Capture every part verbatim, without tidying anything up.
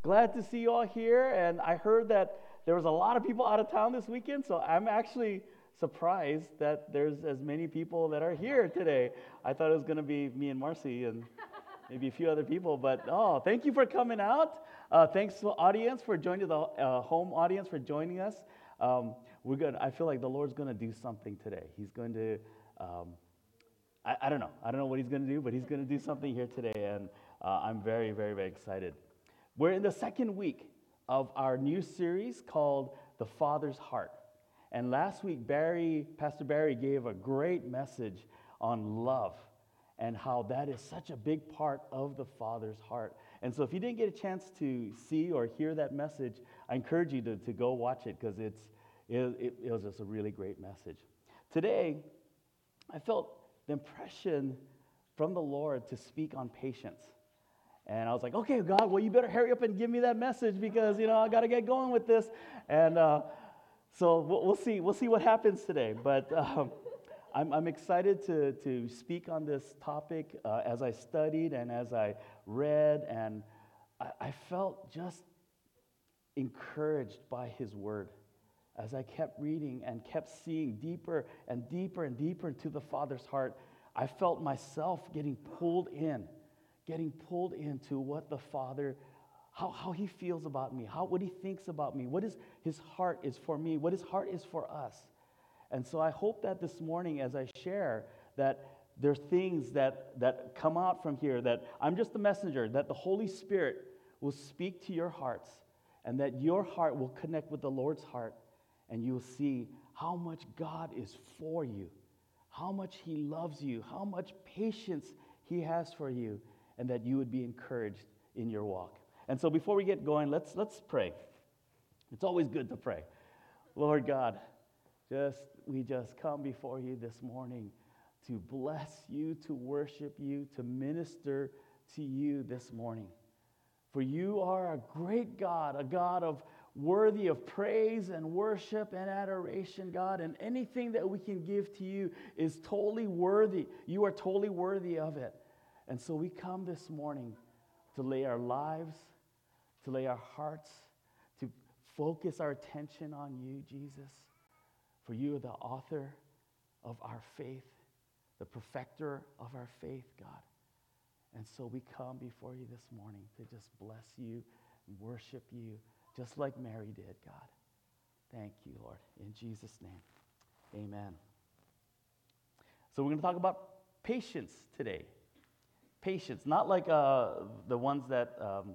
Glad to see you all here. And I heard that there was a lot of people out of town this weekend, so I'm actually surprised that there's as many people that are here today. I thought it was going to be me and Marcy and maybe a few other people, but oh, thank you for coming out. Uh, thanks to the audience for joining, the uh, home audience for joining us. Um, we're good. I feel like the Lord's going to do something today. He's going to, um, I, I don't know. I don't know what he's going to do, but he's going to do something here today, and uh, I'm very, very, very excited. We're in the second week of our new series called The Father's Heart. And last week, Barry, Pastor Barry gave a great message on love and how that is such a big part of the Father's heart. And so if you didn't get a chance to see or hear that message, I encourage you to, to go watch it because it's it, it, it was just a really great message. Today, I felt the impression from the Lord to speak on patience. And I was like, okay, God, well, you better hurry up and give me that message because, you know, I got to get going with this. And uh, so we'll, we'll see. We'll see what happens today. But um, I'm, I'm excited to, to speak on this topic uh, as I studied and as I read. And I, I felt just encouraged by his word as I kept reading and kept seeing deeper and deeper and deeper into the Father's heart. I felt myself getting pulled in. Getting pulled into what the Father, how, how he feels about me, how what he thinks about me, what is his heart is for me, what his heart is for us. And so I hope that this morning as I share that there are things that, that come out from here, that I'm just the messenger, that the Holy Spirit will speak to your hearts and that your heart will connect with the Lord's heart and you will see how much God is for you, how much he loves you, how much patience he has for you, and that you would be encouraged in your walk. And so before we get going, let's let's pray. It's always good to pray. Lord God, just we just come before you this morning to bless you, to worship you, to minister to you this morning. For you are a great God, a God of worthy of praise and worship and adoration, God, and anything that we can give to you is totally worthy. You are totally worthy of it. And so we come this morning to lay our lives, to lay our hearts, to focus our attention on you, Jesus. For you are the author of our faith, the perfecter of our faith, God. And so we come before you this morning to just bless you and worship you, just like Mary did, God. Thank you, Lord. In Jesus' name, amen. So we're going to talk about patience today. Patience, not like uh, the ones that um,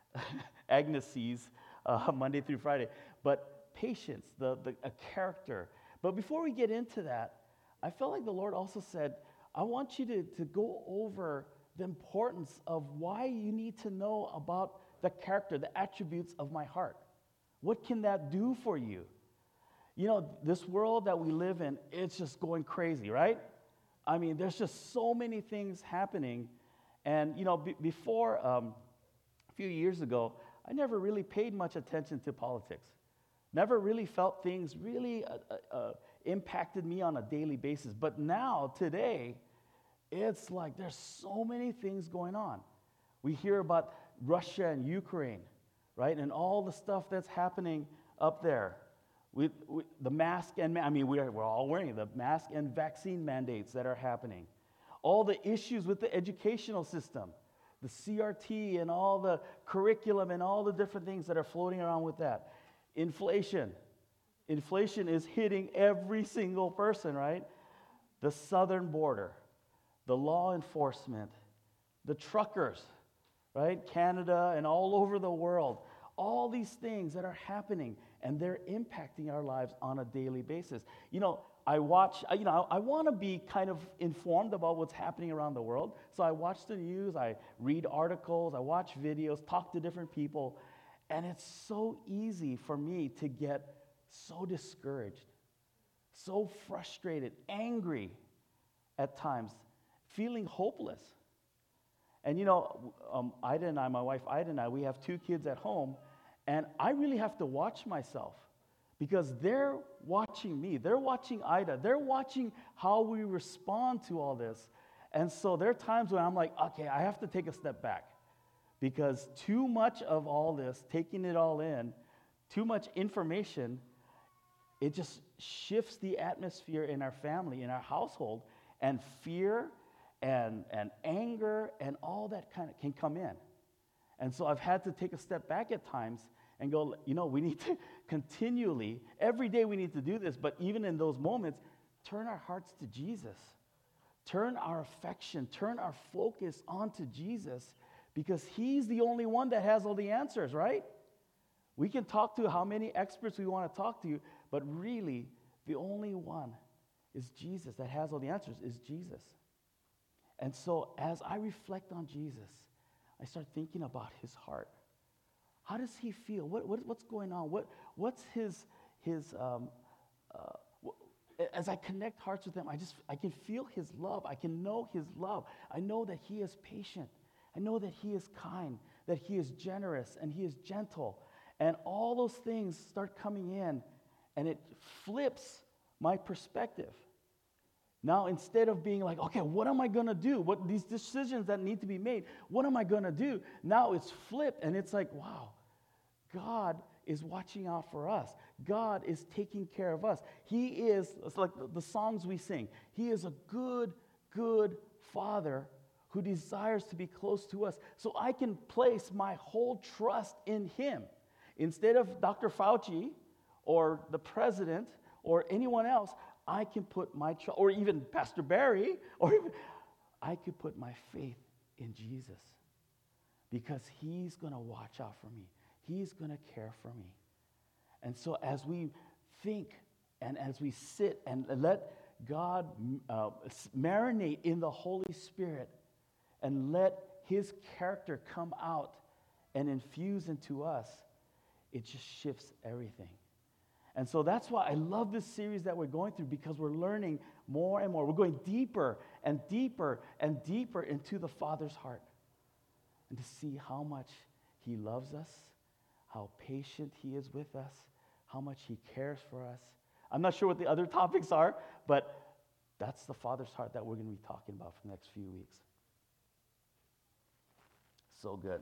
Agnes sees uh, Monday through Friday, but patience, the, the a character. But before we get into that, I felt like the Lord also said, I want you to, to go over the importance of why you need to know about the character, the attributes of my heart. What can that do for you? You know, this world that we live in, it's just going crazy, right? I mean, there's just so many things happening. And, you know, b- before, um, a few years ago, I never really paid much attention to politics. Never really felt things really uh, uh, uh, impacted me on a daily basis. But now, today, it's like there's so many things going on. We hear about Russia and Ukraine, right? And all the stuff that's happening up there. We, we, the mask and, I mean, we're, we're all wearing the mask and vaccine mandates that are happening. All the issues with the educational system, the C R T and all the curriculum and all the different things that are floating around with that. Inflation. Inflation is hitting every single person, right? The southern border, the law enforcement, the truckers, right? Canada and all over the world. All these things that are happening, and they're impacting our lives on a daily basis. You know, I watch, you know, I want to be kind of informed about what's happening around the world. So I watch the news, I read articles, I watch videos, talk to different people. And it's so easy for me to get so discouraged, so frustrated, angry at times, feeling hopeless. And you know, um, Ida and I, my wife Ida and I, we have two kids at home, and I really have to watch myself. Because they're watching me. They're watching Ida. They're watching how we respond to all this. And so there are times when I'm like, okay, I have to take a step back. because too much of all this, taking it all in, too much information, it just shifts the atmosphere in our family, in our household, and fear and, and anger and all that kind of can come in. And so I've had to take a step back at times and go, you know, we need to continually, every day we need to do this, but even in those moments, turn our hearts to Jesus. Turn our affection, turn our focus onto Jesus, because he's the only one that has all the answers, right? We can talk to how many experts we want to talk to, but really, the only one is Jesus that has all the answers, is Jesus. And so as I reflect on Jesus, I start thinking about his heart. How does he feel? What, what, what's going on? What, what's his, his um, uh, as I connect hearts with him, I just, I can feel his love. I can know his love. I know that he is patient. I know that he is kind, that he is generous, and he is gentle. And all those things start coming in, and it flips my perspective. Now, instead of being like, okay, what am I going to do? What these decisions that need to be made, what am I going to do? Now it's flipped, and it's like, wow, God is watching out for us. God is taking care of us. He is, it's like the, the songs we sing, he is a good, good Father who desires to be close to us. So I can place my whole trust in him. Instead of Doctor Fauci or the president or anyone else, I can put my trust, or even Pastor Barry, or even, I could put my faith in Jesus, because he's going to watch out for me. He's going to care for me. And so as we think and as we sit and let God uh, marinate in the Holy Spirit and let his character come out and infuse into us, it just shifts everything. And so that's why I love this series that we're going through, because we're learning more and more. We're going deeper and deeper and deeper into the Father's heart, and to see how much he loves us, how patient he is with us, how much he cares for us. I'm not sure what the other topics are, but that's the Father's heart that we're going to be talking about for the next few weeks. So good.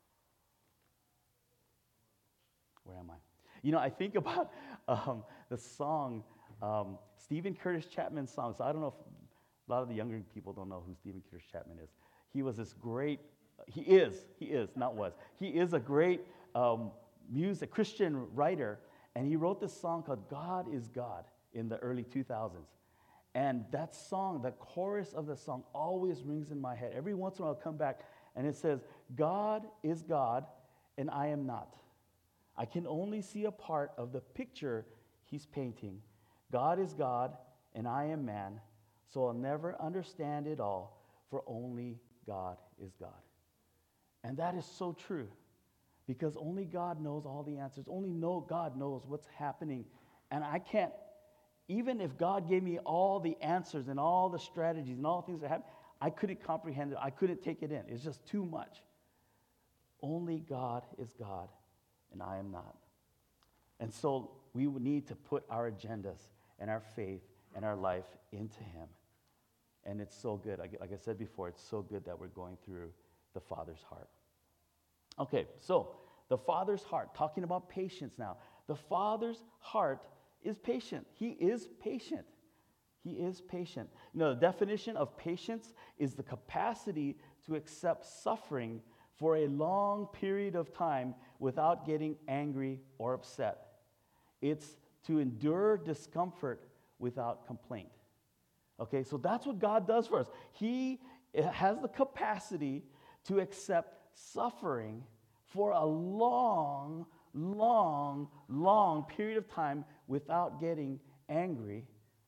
Where am I? You know, I think about um, the song, um, Stephen Curtis Chapman's song. So I don't know if a lot of the younger people don't know who Stephen Curtis Chapman is. He was this great, he is, he is, not was. He is a great um, music, Christian writer, and he wrote this song called God is God in the early two thousands. And that song, the chorus of the song always rings in my head. Every once in a while I'll come back, and it says, God is God, and I am not. I can only see a part of the picture he's painting. God is God, and I am man, so I'll never understand it all, for only God is God. And that is so true, because only God knows all the answers. Only know God knows what's happening. And I can't, even if God gave me all the answers and all the strategies and all the things that happen, I couldn't comprehend it. I couldn't take it in. It's just too much. Only God is God, and I am not. And so we would need to put our agendas and our faith and our life into him. And it's so good. Like, like I said before, it's so good that we're going through the Father's heart. Okay, so the Father's heart, talking about patience now. The Father's heart is patient. He is patient. He is patient. You know, the definition of patience is the capacity to accept suffering for a long period of time without getting angry or upset. It's to endure discomfort without complaint. Okay, so that's what God does for us. He has the capacity to accept suffering for a long, long, long period of time without getting angry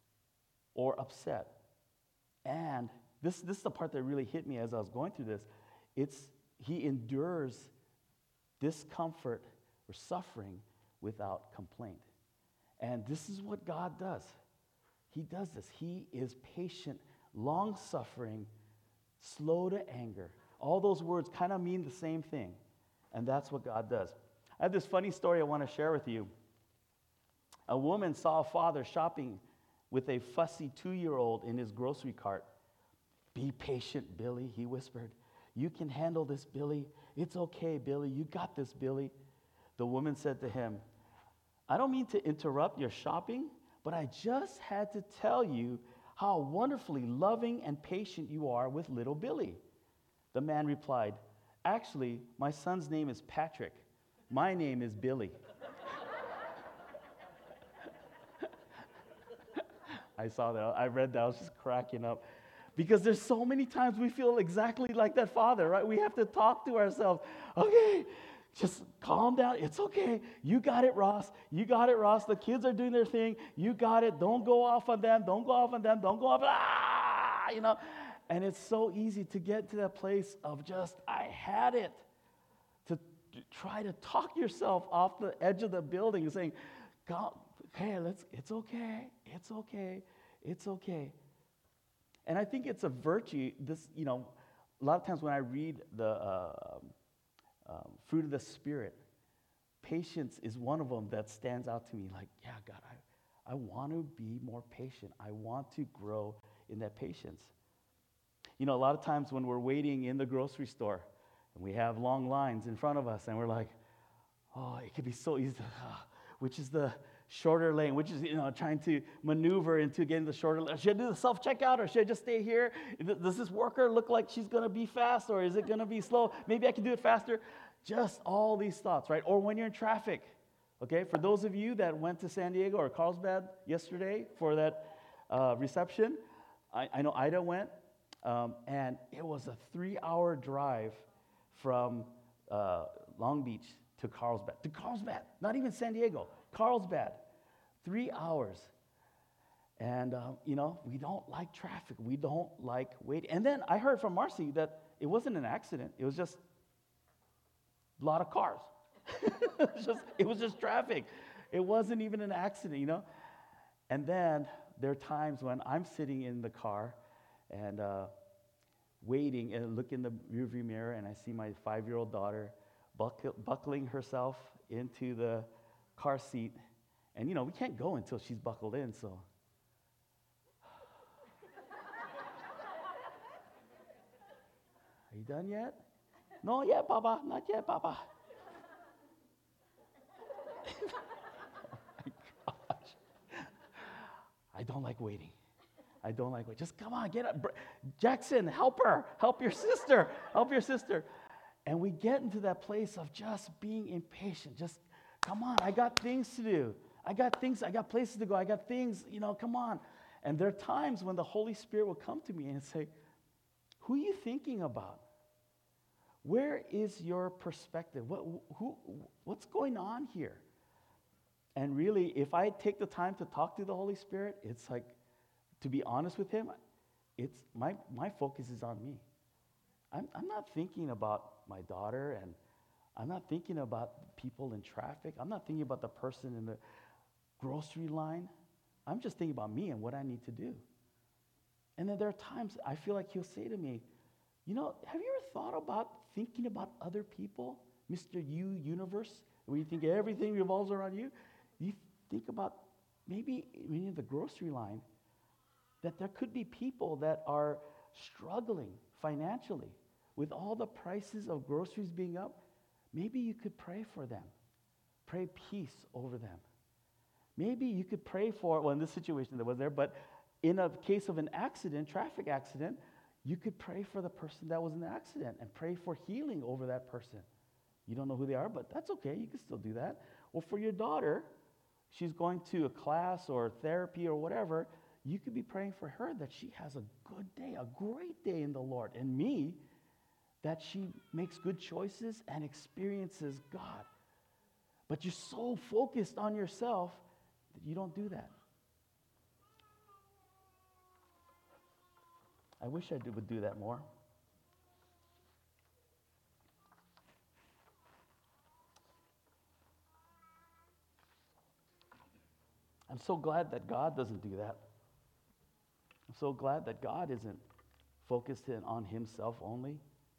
or upset. And this, this is the part that really hit me as I was going through this. It's he endures discomfort or suffering without complaint. And this is what God does. He does this. He is patient, long-suffering, slow to anger. All those words kind of mean the same thing. And that's what God does. I have this funny story I want to share with you. A woman saw a father shopping with a fussy two-year-old in his grocery cart. "Be patient, Billy," he whispered. You can handle this, Billy. It's okay, Billy. You got this, Billy. The woman said to him, I don't mean to interrupt your shopping, but I just had to tell you how wonderfully loving and patient you are with little Billy. The man replied, actually, my son's name is Patrick. My name is Billy. I saw that. I read that. I was just cracking up. Because there's so many times we feel exactly like that father, right? We have to talk to ourselves. Okay, just calm down. It's okay. You got it, Ross. You got it, Ross. The kids are doing their thing. You got it. Don't go off on them. Don't go off on them. Don't go off. Ah, you know. And it's so easy to get to that place of just, I had it. To try to talk yourself off the edge of the building and saying, God, okay, let's, it's okay. It's okay. It's okay. And I think it's a virtue. This, you know, a lot of times when I read the uh, um, fruit of the Spirit, patience is one of them that stands out to me. Like, yeah, God, I, I want to be more patient. I want to grow in that patience. You know, a lot of times when we're waiting in the grocery store and we have long lines in front of us and we're like, oh, it could be so easy to, uh, which is the shorter lane, which is, you know, trying to maneuver into getting the shorter lane. Should I do the self-checkout or should I just stay here? Does this worker look like she's going to be fast or is it going to be slow? Maybe I can do it faster. Just all these thoughts, right? Or when you're in traffic, okay? For those of you that went to San Diego or Carlsbad yesterday for that uh, reception, I, I know Ida went, um, and it was a three-hour drive from uh, Long Beach to Carlsbad. To Carlsbad, not even San Diego. Carlsbad, three hours. And, uh, you know, we don't like traffic. We don't like waiting. And then I heard from Marcy that it wasn't an accident. It was just a lot of cars. it, was just, it was just traffic. It wasn't even an accident, you know. And then there are times when I'm sitting in the car and uh, waiting and look in the rearview mirror and I see my five-year-old daughter buckle, buckling herself into the car seat, and you know, we can't go until she's buckled in, so. Are you done yet? No, yet, Papa, not yet, Papa. Oh my gosh. I don't like waiting. I don't like waiting. Just come on, get up. Jackson, help her. Help your sister. Help your sister. And we get into that place of just being impatient, just come on, I got things to do. I got things, I got places to go. I got things, you know, come on. And there are times when the Holy Spirit will come to me and say, who are you thinking about? Where is your perspective? What, who, what's going on here? And really, if I take the time to talk to the Holy Spirit, it's like, to be honest with him, it's my, my focus is on me. I'm, I'm not thinking about my daughter, and I'm not thinking about people in traffic. I'm not thinking about the person in the grocery line. I'm just thinking about me and what I need to do. And then there are times I feel like he'll say to me, you know, have you ever thought about thinking about other people, Mister You Universe, where you think everything revolves around you? You think about maybe when you're in the grocery line, that there could be people that are struggling financially with all the prices of groceries being up. Maybe you could pray for them. Pray peace over them. Maybe you could pray for, well, in this situation that was there, but in a case of an accident, traffic accident, you could pray for the person that was in the accident and pray for healing over that person. You don't know who they are, but that's okay. You can still do that. Or for your daughter, she's going to a class or therapy or whatever, you could be praying for her that she has a good day, a great day in the Lord. And me, that she makes good choices and experiences God. But you're so focused on yourself that you don't do that. I wish I did, would do that more. I'm so glad that God doesn't do that. I'm so glad that God isn't focused in on himself only.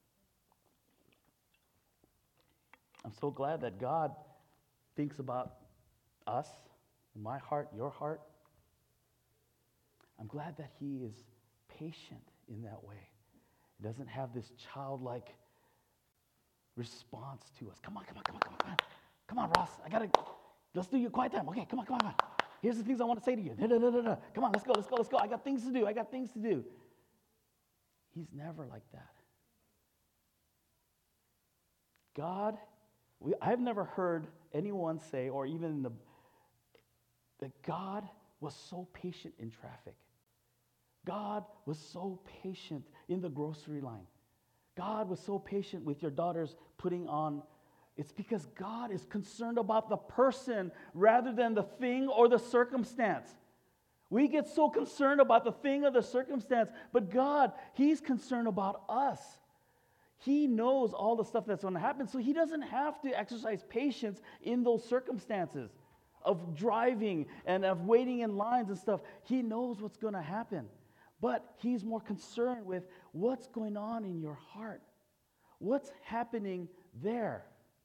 I'm so glad that God thinks about us, my heart, your heart. I'm glad that he is patient in that way. He doesn't have this childlike response to us. Come on, come on, come on, come on, come on. Come on, Ross. I gotta, let's do your quiet time. Okay, come on, come on, come on. Here's the things I want to say to you. Da, da, da, da, da. Come on, let's go, let's go, let's go. I got things to do. I got things to do. He's never like that. God, we, I've never heard anyone say, or even in the, that God was so patient in traffic. God was so patient in the grocery line. God was so patient with your daughters putting on. It's because God is concerned about the person rather than the thing or the circumstance. We get so concerned about the thing or the circumstance, but God, He's concerned about us. He knows all the stuff that's going to happen, so He doesn't have to exercise patience in those circumstances of driving and of waiting in lines and stuff. He knows what's going to happen, but He's more concerned with what's going on in your heart. What's happening there?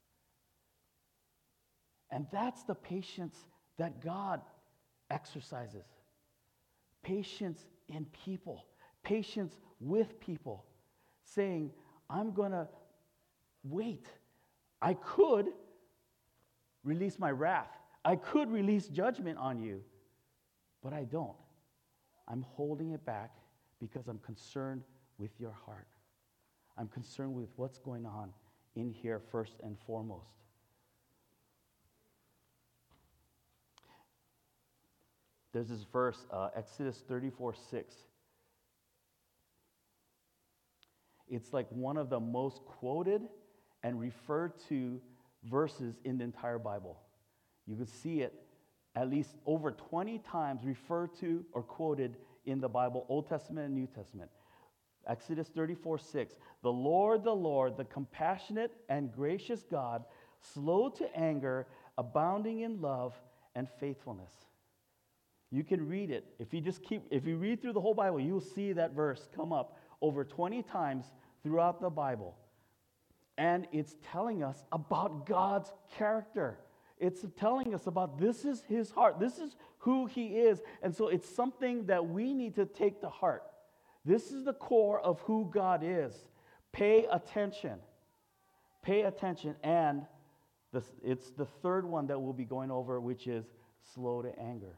And that's the patience that God exercises. Patience in people. Patience with people. Saying, I'm going to wait. I could release my wrath. I could release judgment on you. But I don't. I'm holding it back because I'm concerned with your heart. I'm concerned with what's going on in here first and foremost. There's this verse, uh, Exodus thirty-four six. It's like one of the most quoted and referred to verses in the entire Bible. You can see it at least over twenty times referred to or quoted in the Bible, Old Testament and New Testament. Exodus thirty-four six. The Lord, the Lord, the compassionate and gracious God, slow to anger, abounding in love and faithfulness. You can read it. If you just keep, if you read through the whole Bible, you'll see that verse come up over twenty times throughout the Bible. And it's telling us about God's character. It's telling us about this is His heart. This is who He is. And so it's something that we need to take to heart. This is the core of who God is. Pay attention. Pay attention. And this, it's the third one that we'll be going over, which is slow to anger.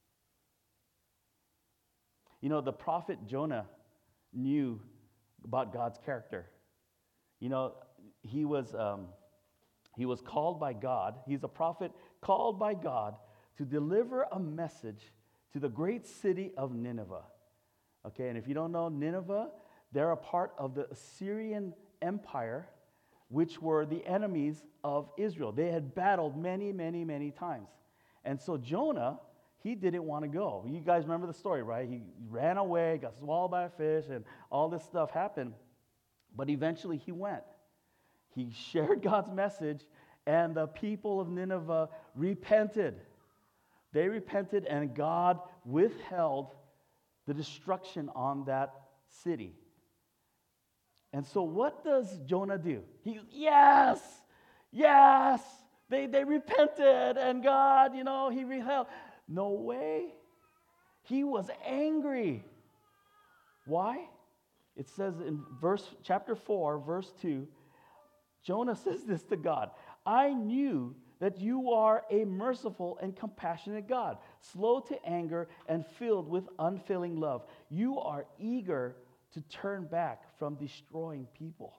You know, the prophet Jonah knew about God's character. You know, he was um, he was called by God. He's a prophet called by God to deliver a message to the great city of Nineveh. Okay, and if you don't know Nineveh, they're a part of the Assyrian Empire, which were the enemies of Israel. They had battled many, many, many times. And so Jonah, he didn't want to go. You guys remember the story, right? He ran away, got swallowed by a fish, and all this stuff happened. But eventually he went. He shared God's message, and the people of Nineveh repented. They repented, and God withheld the destruction on that city. And so what does Jonah do? He, yes, yes, they, they repented, and God, you know, He withheld. No way. He was angry. Why? It says in verse chapter four, verse two, Jonah says this to God. I knew that you are a merciful and compassionate God, slow to anger and filled with unfailing love. You are eager to turn back from destroying people.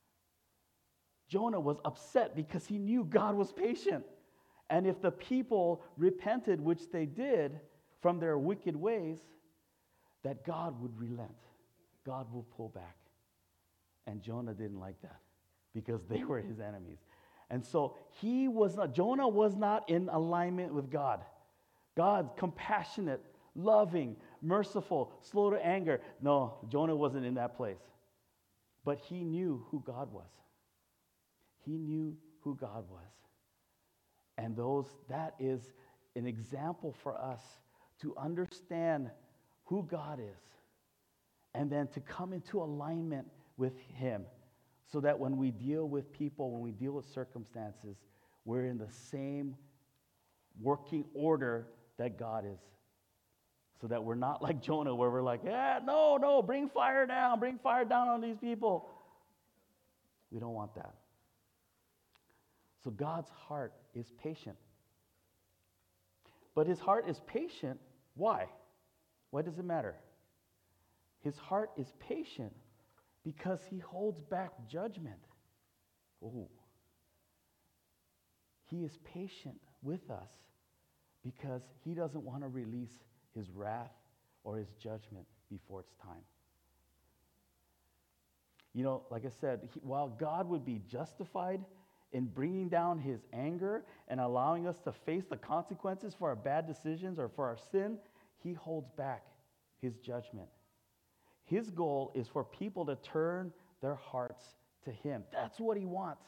Jonah was upset because he knew God was patient. And if the people repented, which they did, from their wicked ways, that God would relent. God will pull back. And Jonah didn't like that because they were his enemies. And so he was not, Jonah was not in alignment with God. God's compassionate, loving, merciful, slow to anger. No, Jonah wasn't in that place. But he knew who God was. He knew who God was. And those, that is an example for us to understand who God is. And then to come into alignment with Him. So that when we deal with people, when we deal with circumstances, we're in the same working order that God is. so that we're not like Jonah, where we're like, yeah, no, no, bring fire down, bring fire down on these people. We don't want that. So God's heart is patient. But his heart is patient. Why? Why does it matter? His heart is patient because he holds back judgment. Ooh. He is patient with us because he doesn't want to release his wrath or his judgment before it's time. You know, like I said, he, while God would be justified in bringing down his anger and allowing us to face the consequences for our bad decisions or for our sin, he holds back his judgment. His goal is for people to turn their hearts to him. That's what he wants.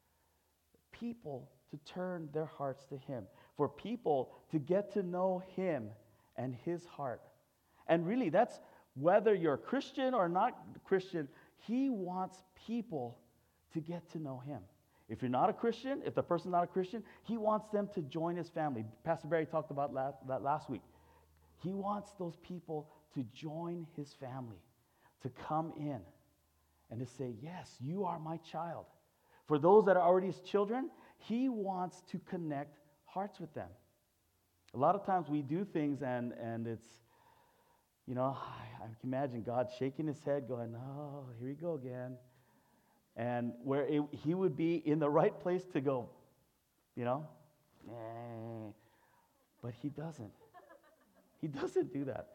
People to turn their hearts to him. For people to get to know him and his heart. And really, that's whether you're a Christian or not Christian, he wants people to get to know him. If you're not a Christian, if the person's not a Christian, he wants them to join his family. Pastor Barry talked about that last week. He wants those people to join his family, to come in and to say, yes, you are my child. For those that are already his children, he wants to connect hearts with them. A lot of times we do things and, and it's, you know, I, I can imagine God shaking his head going, oh, here we go again. And where it, he would be in the right place to go, you know, eh. But he doesn't. He doesn't do that.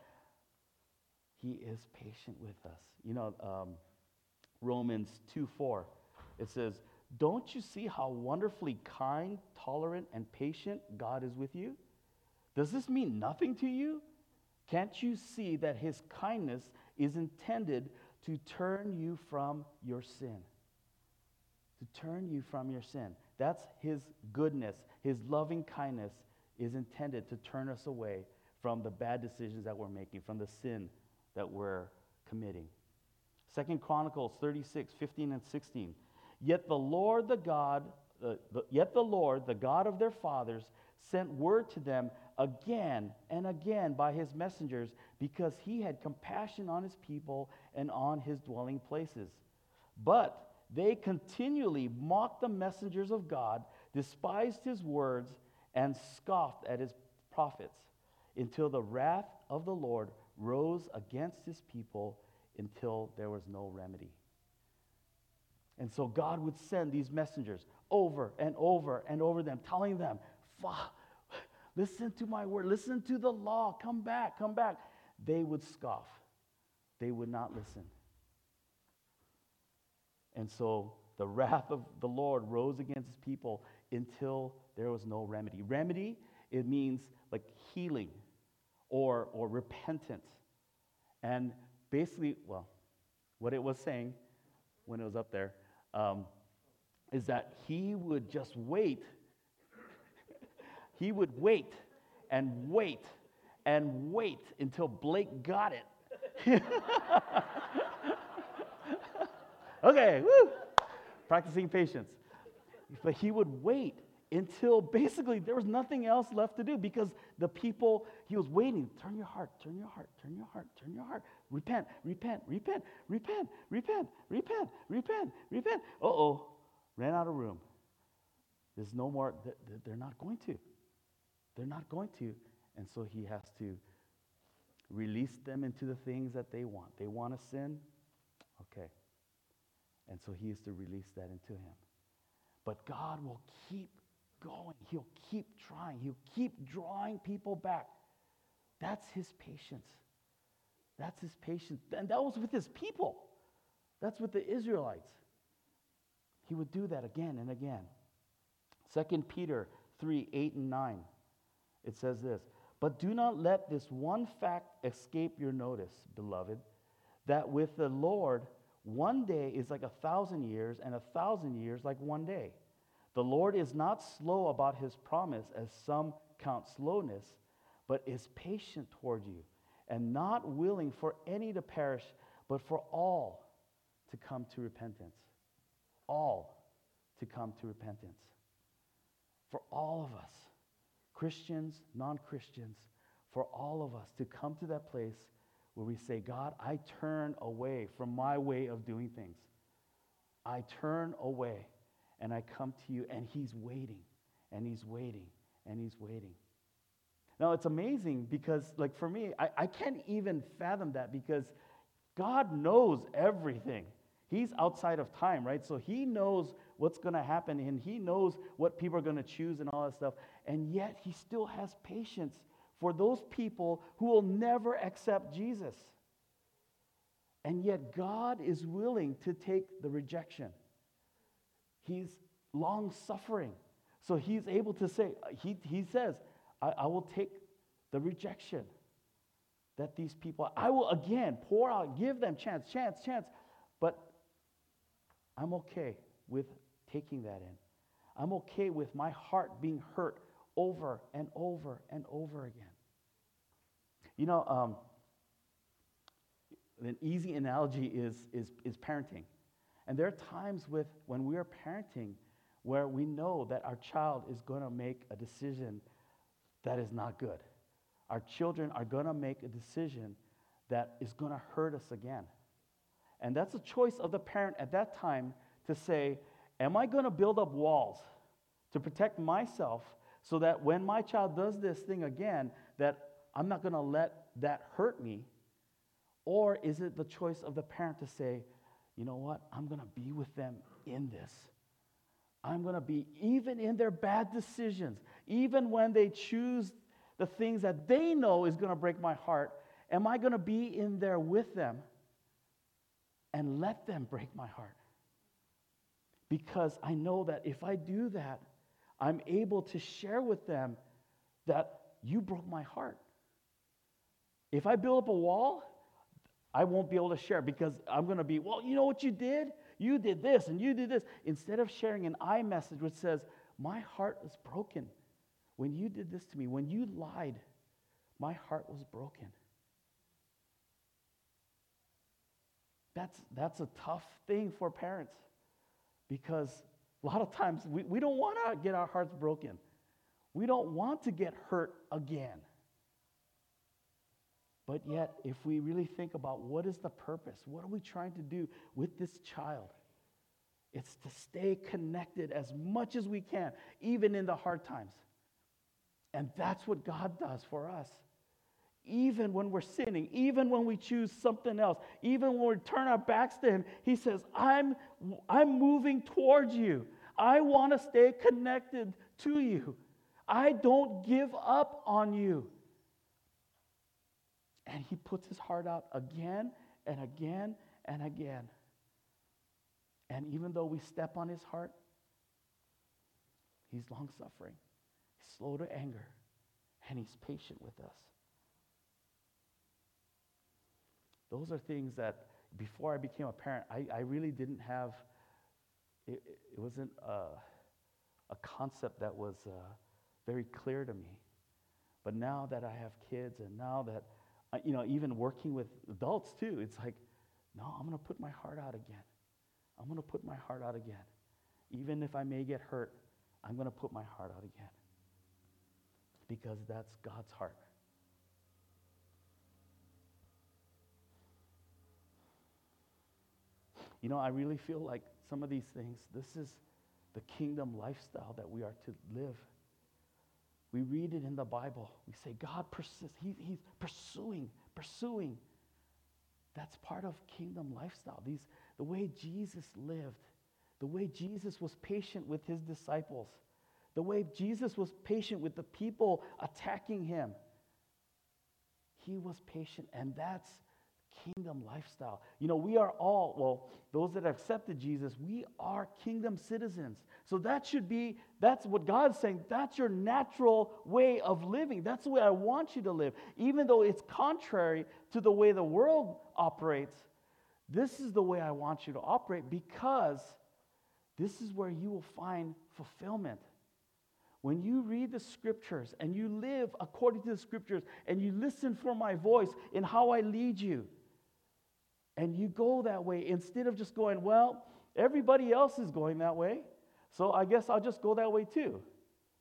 He is patient with us. You know, um, Romans two four, it says, don't you see how wonderfully kind, tolerant, and patient God is with you? Does this mean nothing to you? Can't you see that his kindness is intended to turn you from your sin? To turn you from your sin. That's his goodness. His loving kindness is intended to turn us away from the bad decisions that we're making, from the sin that we're committing. Second Chronicles thirty-six, fifteen and sixteen. Yet the Lord the God, uh, the, yet the Lord, the God of their fathers, sent word to them again and again by his messengers, because he had compassion on his people and on his dwelling places. But they continually mocked the messengers of God, despised his words, and scoffed at his prophets, until the wrath of the Lord rose against his people until there was no remedy. And so God would send these messengers over and over and over them, telling them, listen to my word, listen to the law, come back, come back. They would scoff. They would not listen. And so the wrath of the Lord rose against his people until there was no remedy. Remedy, it means like healing or, or repentance. And basically, well, what it was saying when it was up there um, is that he would just wait. He would wait and wait and wait until Blake got it. Okay, woo! Practicing patience. But he would wait until basically there was nothing else left to do, because the people, he was waiting. Turn your heart, turn your heart, turn your heart, turn your heart. Repent, repent, repent, repent, repent, repent, repent, repent. Uh-oh, ran out of room. There's no more, they're not going to. They're not going to. And so he has to release them into the things that they want. They want to sin? Okay. And so he is to release that into him. But God will keep going. He'll keep trying. He'll keep drawing people back. That's his patience. That's his patience. And that was with his people. That's with the Israelites. He would do that again and again. Second Peter three, eight and nine. It says this, but do not let this one fact escape your notice, beloved, that with the Lord, one day is like a thousand years, and a thousand years like one day. The Lord is not slow about his promise, as some count slowness, but is patient toward you, and not willing for any to perish, but for all to come to repentance. All to come to repentance. For all of us, Christians, non-Christians, for all of us to come to that place where we say, God, I turn away from my way of doing things. I turn away and I come to you, and he's waiting, and he's waiting, and he's waiting. Now, it's amazing because, like, for me, I, I can't even fathom that because God knows everything. He's outside of time, right? So he knows what's going to happen, and he knows what people are going to choose and all that stuff. And yet he still has patience for those people who will never accept Jesus. And yet God is willing to take the rejection. He's long-suffering. So he's able to say, he, he says, I, I will take the rejection that these people, I will again pour out, give them chance, chance, chance. But I'm okay with taking that in. I'm okay with my heart being hurt over and over and over again. You know, um, an easy analogy is, is, is parenting. And there are times with when we are parenting where we know that our child is going to make a decision that is not good. Our children are going to make a decision that is going to hurt us again. And that's a choice of the parent at that time to say, am I going to build up walls to protect myself so that when my child does this thing again, that I'm not going to let that hurt me? Or is it the choice of the parent to say, you know what, I'm going to be with them in this. I'm going to be, even in their bad decisions, even when they choose the things that they know is going to break my heart, am I going to be in there with them and let them break my heart? Because I know that if I do that, I'm able to share with them that you broke my heart. If I build up a wall, I won't be able to share because I'm going to be, well, you know what you did? You did this and you did this. Instead of sharing an I message which says, my heart is broken. When you did this to me, when you lied, my heart was broken. That's, that's a tough thing for parents because a lot of times we, we don't want to get our hearts broken. We don't want to get hurt again. But yet, if we really think about what is the purpose, what are we trying to do with this child? It's to stay connected as much as we can, even in the hard times. And that's what God does for us. Even when we're sinning, even when we choose something else, even when we turn our backs to him, he says, I'm, I'm moving towards you. I want to stay connected to you. I don't give up on you. And he puts his heart out again and again and again. And even though we step on his heart, he's long-suffering. He's slow to anger. And he's patient with us. Those are things that before I became a parent, I, I really didn't have, it, it wasn't a, a concept that was uh, very clear to me. But now that I have kids and now that you know, even working with adults too, it's like, no, I'm going to put my heart out again. I'm going to put my heart out again. Even if I may get hurt, I'm going to put my heart out again. Because that's God's heart. You know, I really feel like some of these things, this is the kingdom lifestyle that we are to live. We read it in the Bible. We say, God persists. He, he's pursuing, pursuing. That's part of kingdom lifestyle. These, the way Jesus lived, the way Jesus was patient with his disciples, the way Jesus was patient with the people attacking him. He was patient, and that's kingdom lifestyle. You know, we are all, well, those that have accepted Jesus, we are kingdom citizens. So that should be, that's what God's saying. That's your natural way of living. That's the way I want you to live. Even though it's contrary to the way the world operates, this is the way I want you to operate because this is where you will find fulfillment. When you read the scriptures and you live according to the scriptures and you listen for my voice in how I lead you, and you go that way instead of just going, well, everybody else is going that way, so I guess I'll just go that way too.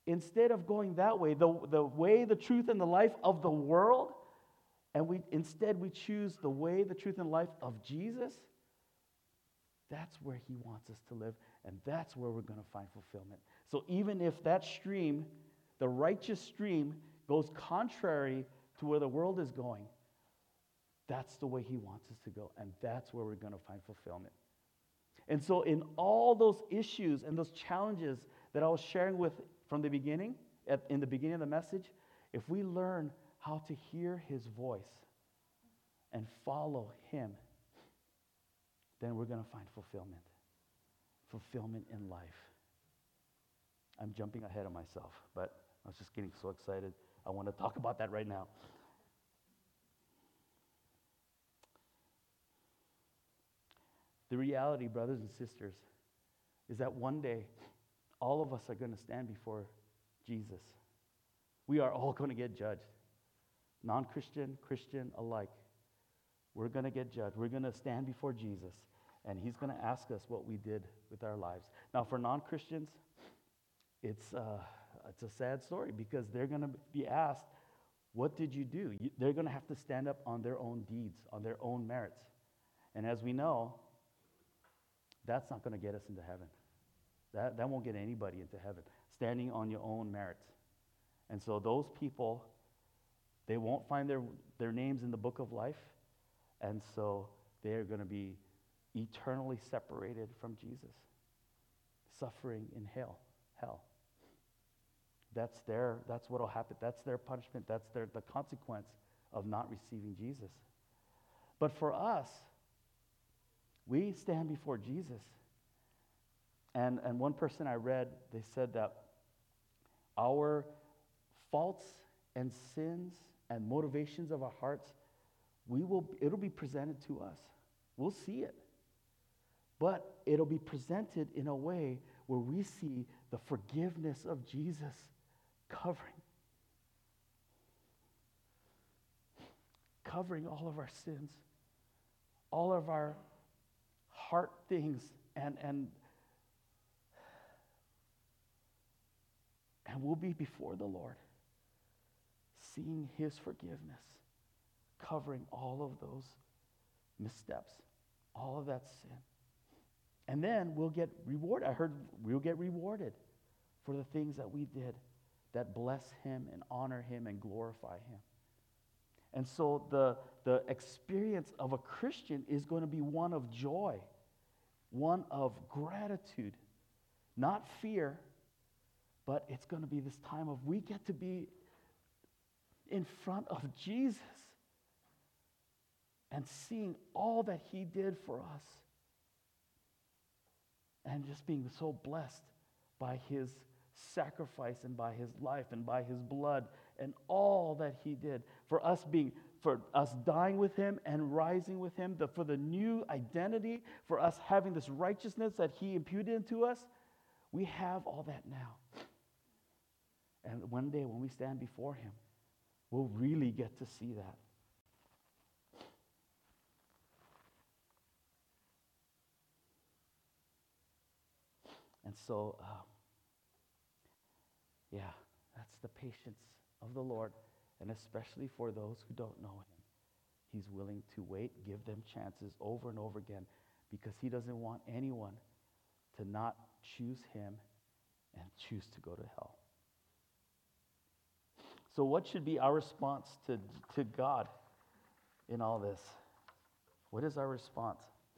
instead of going that way, the, the way, the truth, and the life of the world, and we instead we choose the way, the truth, and life of Jesus, that's where he wants us to live, and that's where we're going to find fulfillment. So even if that stream, the righteous stream, goes contrary to where the world is going, that's the way he wants us to go, and that's where we're going to find fulfillment. And so in all those issues and those challenges that I was sharing with from the beginning, at, in the beginning of the message, if we learn how to hear his voice and follow him, then we're going to find fulfillment. Fulfillment in life. I'm jumping ahead of myself, but I was just getting so excited. I want to talk about that right now. The reality, brothers and sisters, is that one day, all of us are going to stand before Jesus. We are all going to get judged. Non-Christian, Christian alike. We're going to get judged. We're going to stand before Jesus, and he's going to ask us what we did with our lives. Now, for non-Christians, it's, uh, it's a sad story because they're going to be asked, what did you do? You, they're going to have to stand up on their own deeds, on their own merits. And as we know, that's not going to get us into heaven. That, that won't get anybody into heaven, standing on your own merits. And so those people, they won't find their, their names in the book of life, and so they're going to be eternally separated from Jesus, suffering in hell. Hell. That's their, that's what will happen. That's their punishment. That's their, the consequence of not receiving Jesus. But for us, we stand before Jesus. And, and one person I read, they said that our faults and sins and motivations of our hearts, we will, it'll be presented to us. We'll see it. But it'll be presented in a way where we see the forgiveness of Jesus covering, covering all of our sins, all of our heart things, and and and we'll be before the Lord, seeing his forgiveness, covering all of those missteps, all of that sin. And then we'll get rewarded. I heard we'll get rewarded for the things that we did that bless him and honor him and glorify him. And so the, the experience of a Christian is going to be one of joy, one of gratitude, not fear, but it's going to be this time of we get to be in front of Jesus and seeing all that he did for us and just being so blessed by his sacrifice and by his life and by his blood and all that he did for us being for us dying with him and rising with him, the, for the new identity, for us having this righteousness that he imputed into us. We have all that now. And one day when we stand before him, we'll really get to see that. And so, uh, yeah, that's the patience of the Lord, and especially for those who don't know him. He's willing to wait, give them chances over and over again, because he doesn't want anyone to not choose him and choose to go to hell. So what should be our response to, to God in all this? What is our response?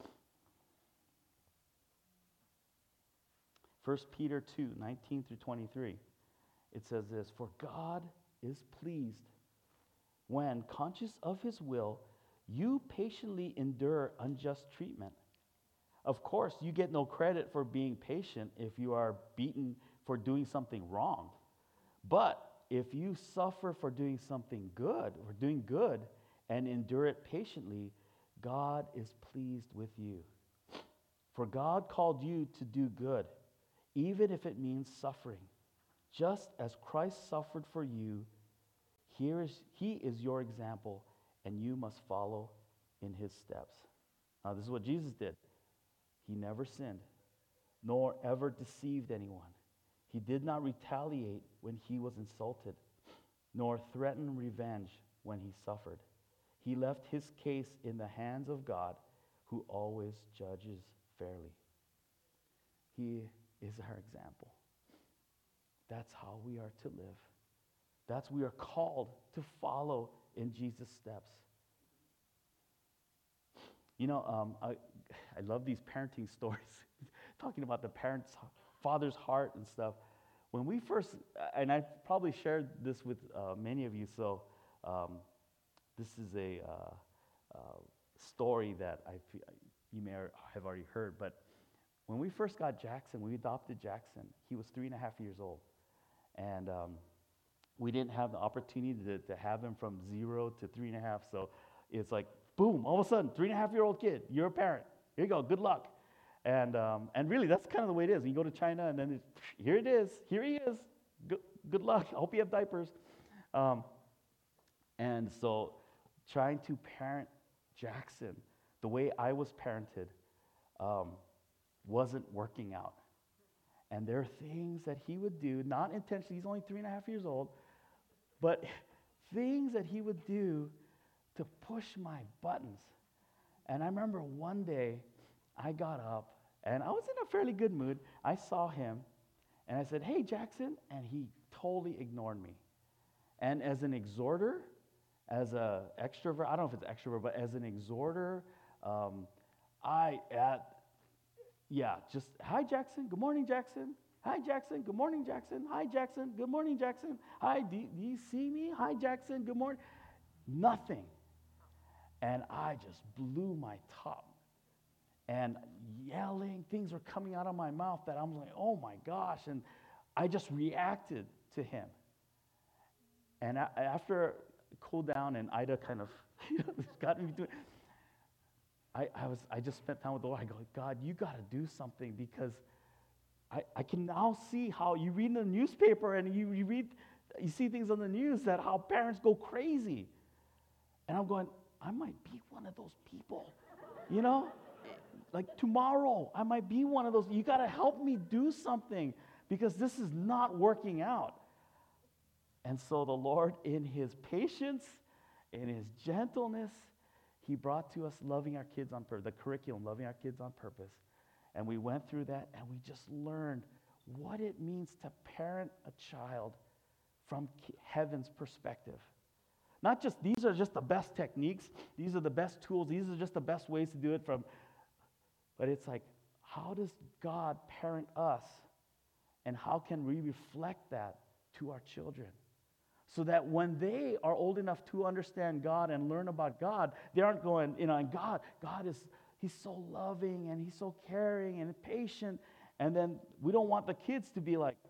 First Peter two, nineteen through twenty-three. It says this, "For God is pleased when, conscious of his will, you patiently endure unjust treatment. Of course, you get no credit for being patient if you are beaten for doing something wrong. But if you suffer for doing something good, or doing good, and endure it patiently, God is pleased with you. For God called you to do good, even if it means suffering. Just as Christ suffered for you, here is, he is your example, and you must follow in his steps." Now, this is what Jesus did. He never sinned, nor ever deceived anyone. He did not retaliate when he was insulted, nor threaten revenge when he suffered. He left his case in the hands of God, who always judges fairly. He is our example. That's how we are to live. That's we are called to follow in Jesus' steps. You know, um, I, I love these parenting stories, talking about the parents' father's heart and stuff. When we first, and I probably shared this with uh, many of you, so um, this is a uh, uh, story that I fe- you may have already heard, but when we first got Jackson, we adopted Jackson, he was three and a half years old. And um, we didn't have the opportunity to, to have him from zero to three and a half, so it's like, boom, all of a sudden, three and a half year old kid, you're a parent. Here you go, good luck. And um, and really, that's kind of the way it is. You go to China, and then it's, here it is, here he is. Good, good luck. I hope you have diapers. Um, and so, trying to parent Jackson the way I was parented um, wasn't working out. And there are things that he would do, not intentionally. He's only three and a half years old, but things that he would do to push my buttons. And I remember one day, I got up, and I was in a fairly good mood. I saw him, and I said, "Hey, Jackson," and he totally ignored me. And as an exhorter, as an extrovert, I don't know if it's extrovert, but as an exhorter, um, I, at, yeah, just, "Hi, Jackson, good morning, Jackson. Hi, Jackson, good morning, Jackson. Hi, Jackson, good morning, Jackson. Hi, do, do you see me? Hi, Jackson, good morning." Nothing. And I just blew my top. And yelling, things were coming out of my mouth that I'm like, oh my gosh. And I just reacted to him. And a- after it cooled down and Ida kind of got me doing, I, I was I just spent time with the Lord. I go, "God, you got to do something, because I, I can now see how you read in the newspaper and you, you read, you see things on the news that how parents go crazy." And I'm going, I might be one of those people, you know? Like tomorrow, I might be one of those. You got to help me do something, because this is not working out. And so the Lord, in his patience, in his gentleness, he brought to us loving our kids on purpose, the curriculum, loving our kids on purpose. And we went through that, and we just learned what it means to parent a child from heaven's perspective. Not just, these are just the best techniques, these are the best tools, these are just the best ways to do it from, but it's like, how does God parent us? And how can we reflect that to our children? So that when they are old enough to understand God and learn about God, they aren't going, you know, and God, God is, he's so loving and he's so caring and patient. And then we don't want the kids to be like,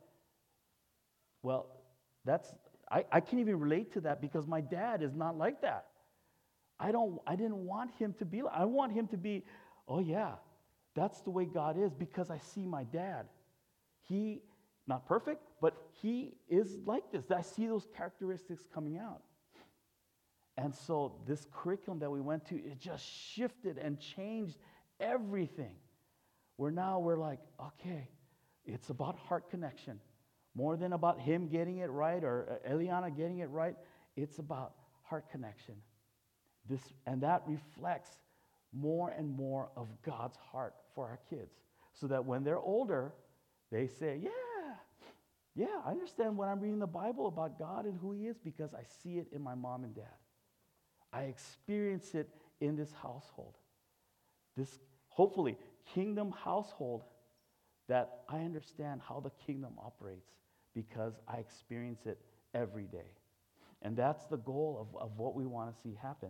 well, that's, I, I can't even relate to that, because my dad is not like that. I don't, I didn't want him to be like, I want him to be, oh yeah, that's the way God is, because I see my dad. He, not perfect, but he is like this. I see those characteristics coming out. And so this curriculum that we went to, it just shifted and changed everything. Where now we're like, okay, it's about heart connection. More than about him getting it right or Eliana getting it right, it's about heart connection. This, and that reflects more and more of God's heart for our kids. So that when they're older, they say, yeah, yeah, I understand when I'm reading the Bible about God and who he is, because I see it in my mom and dad. I experience it in this household. This, hopefully, kingdom household, that I understand how the kingdom operates, because I experience it every day. And that's the goal of, of what we want to see happen.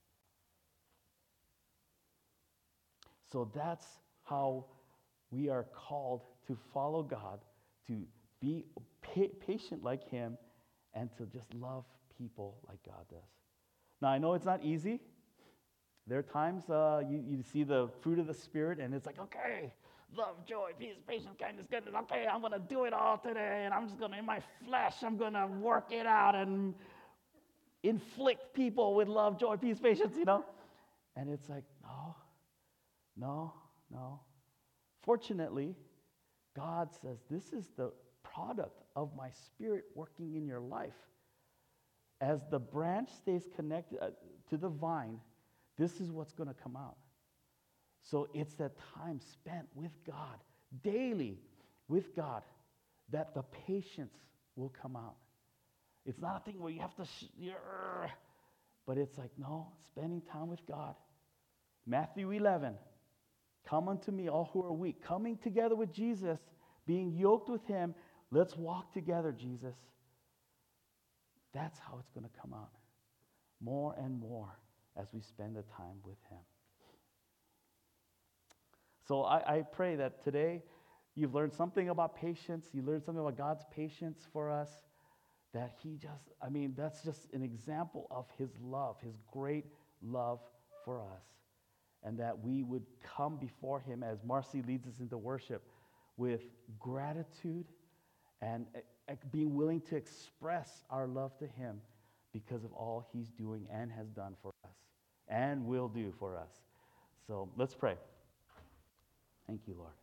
So that's how we are called to follow God, to be pa- patient like him, and to just love people like God does. Now, I know it's not easy. There are times uh, you, you see the fruit of the Spirit, and it's like, okay, love, joy, peace, patience, kindness, goodness. Okay, I'm going to do it all today, and I'm just going to, in my flesh, I'm going to work it out and inflict people with love, joy, peace, patience, you know? And it's like, no, no, no. Fortunately, God says this is the product of my Spirit working in your life. As the branch stays connected uh, to the vine, this is what's going to come out. So it's that time spent with God, daily with God, that the patience will come out. It's not a thing where you have to, sh- but it's like, no, spending time with God. Matthew eleven, come unto me, all who are weak. Coming together with Jesus, being yoked with him, let's walk together, Jesus. That's how it's going to come out. More and more as we spend the time with him. So I, I pray that today you've learned something about patience. You learned something about God's patience for us. That he just, I mean, that's just an example of his love, his great love for us. And that we would come before him as Marcy leads us into worship with gratitude and uh, being willing to express our love to him because of all he's doing and has done for us and will do for us. So let's pray. Thank you, Lord.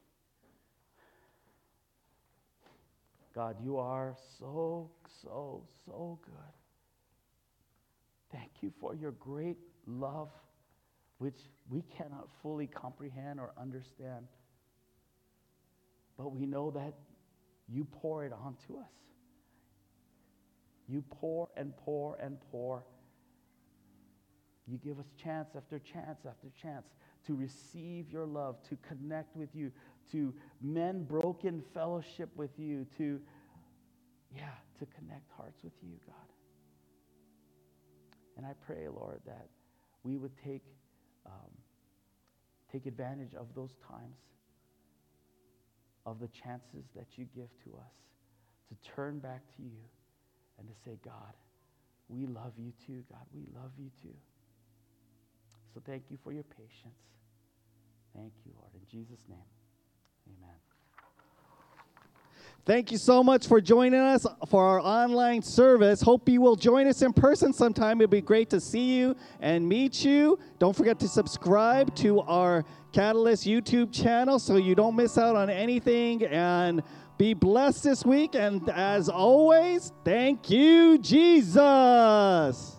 God, you are so, so, so good. Thank you for your great love, which we cannot fully comprehend or understand. But we know that you pour it onto us. You pour and pour and pour. You give us chance after chance after chance to receive your love, to connect with you, to mend broken fellowship with you, to, yeah, to connect hearts with you, God. And I pray, Lord, that we would take, um, take advantage of those times, of the chances that you give to us, to turn back to you and to say, God, we love you too, God, we love you too. So thank you for your patience. Thank you, Lord. In Jesus' name, amen. Thank you so much for joining us for our online service. Hope you will join us in person sometime. It'd be great to see you and meet you. Don't forget to subscribe to our Catalyst YouTube channel so you don't miss out on anything. And be blessed this week. And as always, thank you, Jesus.